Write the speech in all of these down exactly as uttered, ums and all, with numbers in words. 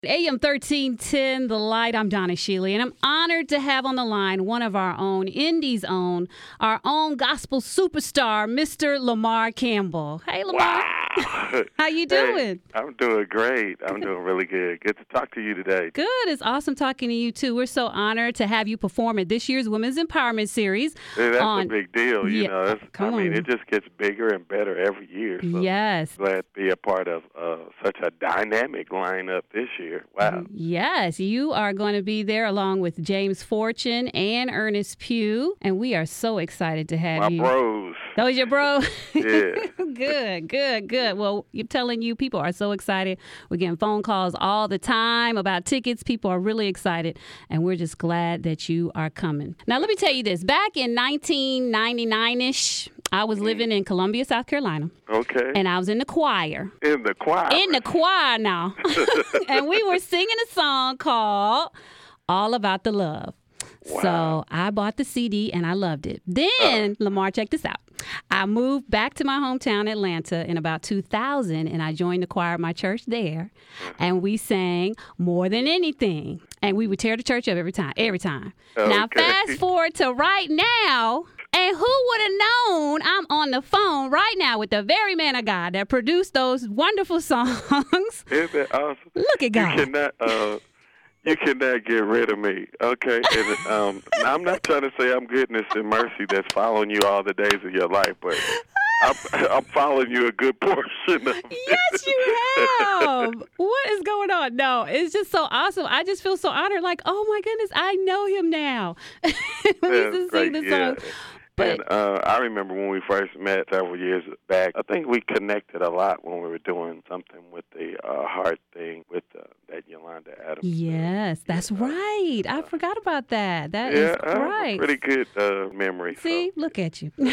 A M thirteen ten, The Light. I'm Donna Shealy, and I'm honored to have on the line one of our own, Indy's own, our own gospel superstar, Mister Lamar Campbell. Hey, Lamar. Wow. How you doing? Hey, I'm doing great. I'm doing really good. Good to talk to you today. Good. It's awesome talking to you, too. We're so honored to have you perform at this year's Women's Empowerment Series. Hey, that's on, a big deal. You yeah, know, that's, come I mean, on. it just gets bigger and better every year. So Yes. glad to be a part of uh, such a dynamic lineup this year. Wow. Yes, you are going to be there along with James Fortune and Ernest Pugh, and we are so excited to have My you. bros. Those your bro? Yeah. Good, good, good. Well, you're telling you people are so excited. We're getting phone calls all the time about tickets. People are really excited, and we're just glad that you are coming. Now, let me tell you this. Back in nineteen ninety-nine-ish, I was living in Columbia, South Carolina. Okay. And I was in the choir. In the choir. In the choir now. And we were singing a song called All About the Love. Wow. So I bought the C D and I loved it. Then, uh. Lamar, check this out. I moved back to my hometown, Atlanta, in about two thousand, and I joined the choir at my church there. And we sang More Than Anything. And we would tear the church up every time, every time. Okay. Now, fast forward to right now. And who would have known I'm on the phone right now with the very man of God that produced those wonderful songs? Isn't that awesome? Look at God. You cannot, uh, you cannot get rid of me, okay? And, um, I'm not trying to say I'm goodness and mercy that's following you all the days of your life, but I'm, I'm following you a good portion of it. Yes, you have. What is going on? No, it's just so awesome. I just feel so honored. Like, oh my goodness, I know him now. We used to sing the yeah. song. But, and uh, I remember when we first met several years back, I think we connected a lot when we were doing something with the uh, heart thing with uh, that Yolanda Adams. Yes, uh, that's right. I forgot about that. That yeah, is I have right. a pretty good uh, memory. See, so. look at you.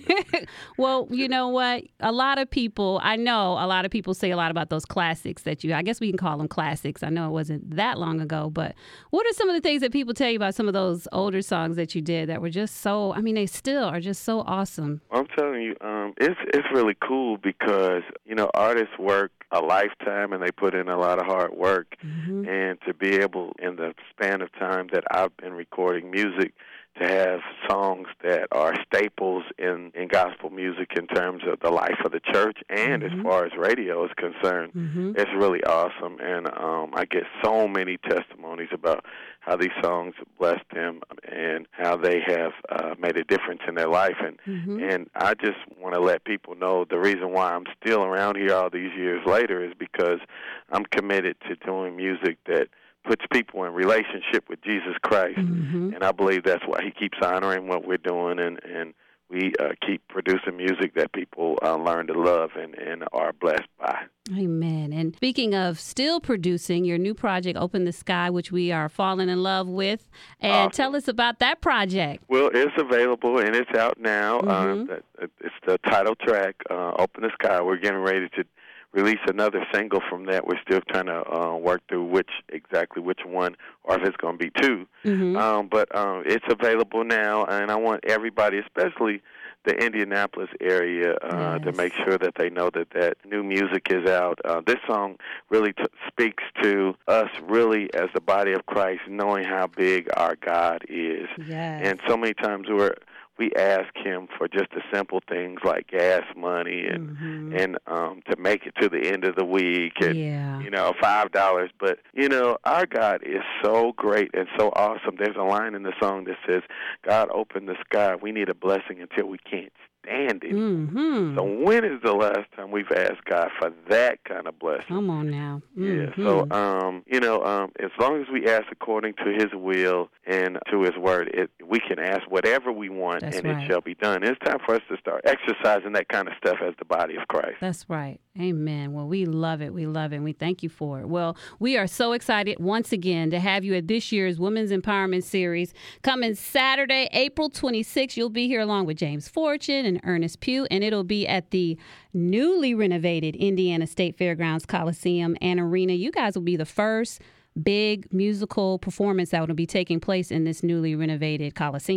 Well, you know what? A lot of people, I know a lot of people say a lot about those classics that you, I guess we can call them classics. I know it wasn't that long ago, but what are some of the things that people tell you about some of those older songs that you did that were just so, I mean, they still are just so awesome? I'm telling you, um, it's it's really cool because, you know, artists work a lifetime and they put in a lot of hard work. Mm-hmm. And to be able, in the span of time that I've been recording music, to have songs that are staples in, in gospel music in terms of the life of the church and mm-hmm. as far as radio is concerned, mm-hmm. it's really awesome. And um, I get so many testimonies about how these songs have blessed them and how they have uh, made a difference in their life. And mm-hmm. and I just want to let people know the reason why I'm still around here all these years later is because I'm committed to doing music that puts people in relationship with Jesus Christ. Mm-hmm. And I believe that's why he keeps honoring what we're doing, and, and we uh, keep producing music that people uh, learn to love and, and are blessed by. Amen. And speaking of still producing, your new project, Open the Sky, which we are falling in love with. And awesome. Tell us about that project. Well, it's available and it's out now. Mm-hmm. Uh, it's the title track, uh, Open the Sky. We're getting ready to release another single from that. We're still trying to uh, work through which exactly which one, or if it's going to be two. Mm-hmm. Um, but um, it's available now, and I want everybody, especially the Indianapolis area, uh, yes. to make sure that they know that that new music is out. Uh, this song really t- speaks to us really as the body of Christ, knowing how big our God is. Yes. And so many times we're we ask him for just the simple things like gas money and mm-hmm. and um, to make it to the end of the week and, yeah. you know, five dollars. But, you know, our God is so great and so awesome. There's a line in the song that says, God opened the sky. We need a blessing until we can't stand it. Mm-hmm. So when is the last time we've asked God for that kind of blessing? Come on now. Mm-hmm. Yeah, so, um, you know, um, as long as we ask according to his will and to his word, it, we can ask whatever we want. That's and right. it shall be done. It's time for us to start exercising that kind of stuff as the body of Christ. That's right. Amen. Well, we love it. We love it. And we thank you for it. Well, we are so excited once again to have you at this year's Women's Empowerment Series coming Saturday, April twenty-sixth. You'll be here along with James Fortune and Ernest Pugh, and it'll be at the newly renovated Indiana State Fairgrounds Coliseum and Arena. You guys will be the first big musical performance that will be taking place in this newly renovated Coliseum.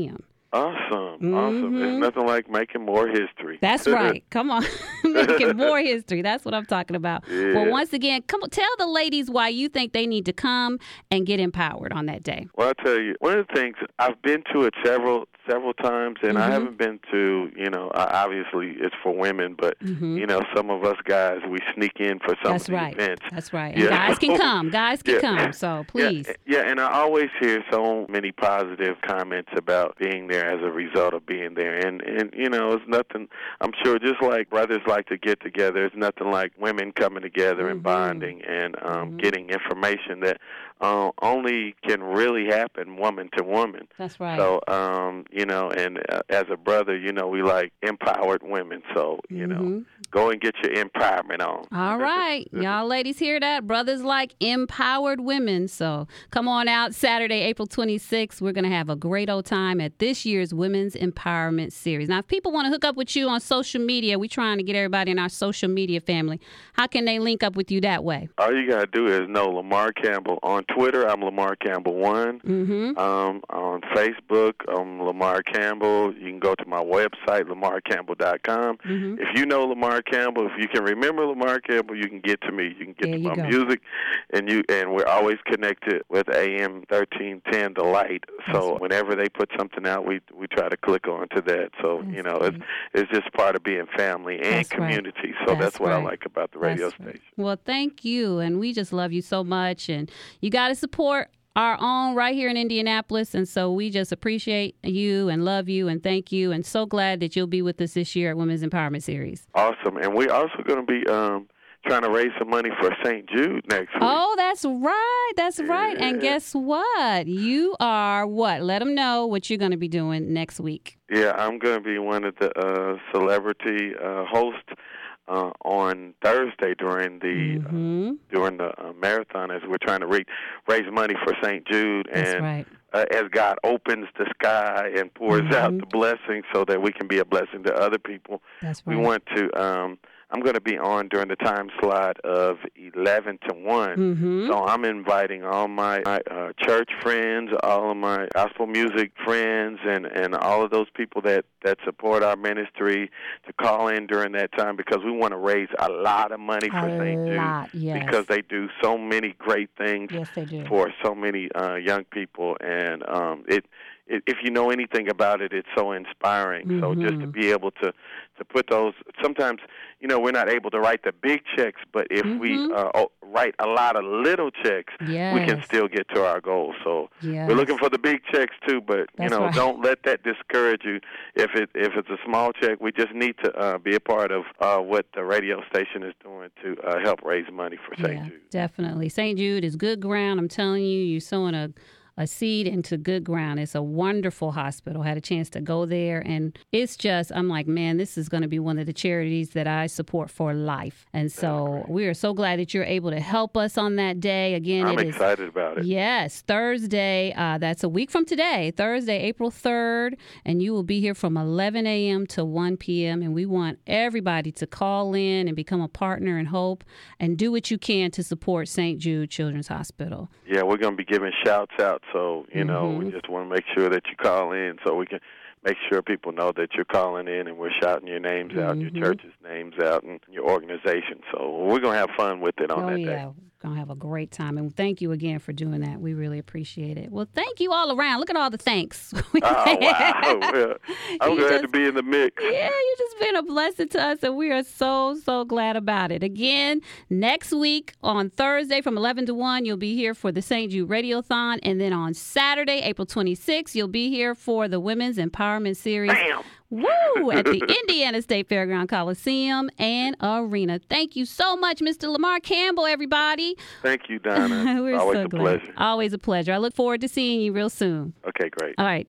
Awesome, Mm-hmm. awesome. There's nothing like making more history. That's right. Come on. Making more history. That's what I'm talking about. Yeah. Well, once again, come on, tell the ladies why you think they need to come and get empowered on that day. Well, I'll tell you, one of the things, I've been to it several several times, and Mm-hmm. I haven't been to, you know, uh, obviously it's for women, but, Mm-hmm. you know, some of us guys, we sneak in for some That's of the right. events. That's right. And Yeah. guys can come. Guys can Yeah. come. So please. Yeah, yeah, and I always hear so many positive comments about being there as a result of being there. And, and you know, it's nothing, I'm sure, just like brothers like to get together, it's nothing like women coming together Mm-hmm. and bonding and um, Mm-hmm. getting information that uh, only can really happen woman to woman. That's right. So, um, you know, and uh, as a brother, you know, we like empowered women. So, you Mm-hmm. know, go and get your empowerment on. All right. Y'all ladies hear that? Brothers like empowered women. So come on out Saturday, April twenty-sixth. We're going to have a great old time at this year's Women's Empowerment Series. Now, if people want to hook up with you on social media, we're trying to get everybody in our social media family. How can they link up with you that way? All you got to do is know Lamar Campbell. On Twitter, I'm Lamar Campbell one. Mm-hmm. Um, on Facebook, I'm Lamar Campbell. You can go to my website, lamar campbell dot com. Mm-hmm. If you know Lamar Campbell, if you can remember Lamar Campbell, you can get to me. You can get There to you my go. music, and you and we're always connected with A M thirteen ten The Light. So That's whenever they put something out, we we try to click on to that. So That's you know, great. it's it's just part of being family and That's right. community. So That's that's, what right. I like about the radio That's right. station. Well, thank you. And we just love you so much. And you got to support our own right here in Indianapolis. And so we just appreciate you and love you and thank you. And so glad that you'll be with us this year at Women's Empowerment Series. Awesome. And we're also going to be um, trying to raise some money for Saint Jude next week. Oh, that's right. That's right. And Yeah. guess what? You are what? Let them know what you're going to be doing next week. Yeah, I'm going to be one of the uh, celebrity uh, hosts uh, on Thursday during the Mm-hmm. uh, during the uh, marathon as we're trying to re- raise money for Saint Jude. That's and right. uh, as God opens the sky and pours Mhm. out the blessing so that we can be a blessing to other people, That's we right. want to. Um, I'm going to be on during the time slot of eleven to one. Mm-hmm. So I'm inviting all my, my uh, church friends, all of my gospel music friends, and, and all of those people that, that support our ministry to call in during that time because we want to raise a lot of money for A Saint Jude lot, yes. because they do so many great things Yes, they do. for so many uh, young people. And um, it, it, if you know anything about it, it's so inspiring. So just to Mhm. be able to, to put those, sometimes, you know, we're not able to write the big checks, but if we Mhm. uh, o- write a lot of little checks, Yes. we can still get to our goals. So Yes. we're looking for the big checks too, but you That's know, right. don't let that discourage you. If it if it's a small check, we just need to uh, be a part of uh, what the radio station is doing to uh, help raise money for Saint Yeah, Jude. definitely. Saint Jude is good ground. I'm telling you, you're sowing a a seed into good ground. It's a wonderful hospital. I had a chance to go there, and it's just, I'm like, man, this is going to be one of the charities that I support for life. And so we are so glad that you're able to help us on that day. Again, I'm it is excited about it. Yes, Thursday. Uh, that's a week from today, Thursday, April third. And you will be here from eleven a.m. to one p.m. And we want everybody to call in and become a partner in hope and do what you can to support Saint Jude Children's Hospital. Yeah, we're going to be giving shouts out, so, you know, Mhm. we just want to make sure that you call in so we can make sure people know that you're calling in and we're shouting your names out, Mhm. your church's names out, and your organization. So we're going to have fun with it on Oh, that yeah. day. Going to have a great time. And thank you again for doing that. We really appreciate it. Well, thank you all around. Look at all the thanks. Oh, wow. Well, I'm You glad just- to be in the mix. Yeah, you've just been a blessing to us, and we are so, so glad about it. Again, next week on Thursday from eleven to one, you'll be here for the Saint Jude Radiothon. And then on Saturday, April twenty-sixth, you'll be here for the Women's Empowerment Series. Bam! Woo! At the Indiana State Fairground Coliseum and Arena. Thank you so much, Mister Lamar Campbell, everybody. Thank you, Donna. We're Always so a glad. pleasure. Always a pleasure. I look forward to seeing you real soon. Okay, great. All right.